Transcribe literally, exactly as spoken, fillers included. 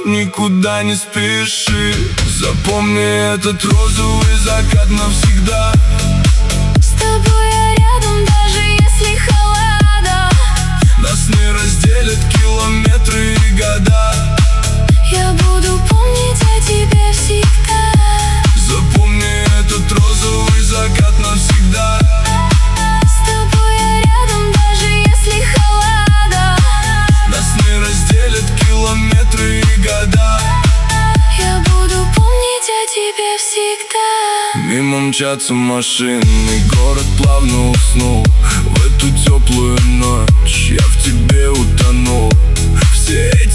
никуда не спеши. Запомни этот розовый закат навсегда. С тобой я рядом, даже если холода. Нас не разделят километры и года. Я буду помнить о тебе всегда. Запомни этот розовый закат навсегда. С тобой я рядом, даже если холода. Нас не разделят километры и года. Я буду помнить о тебе всегда. Мимо мчатся машины, город плавно уснул. В эту теплую ночь я в тебе утонул. Все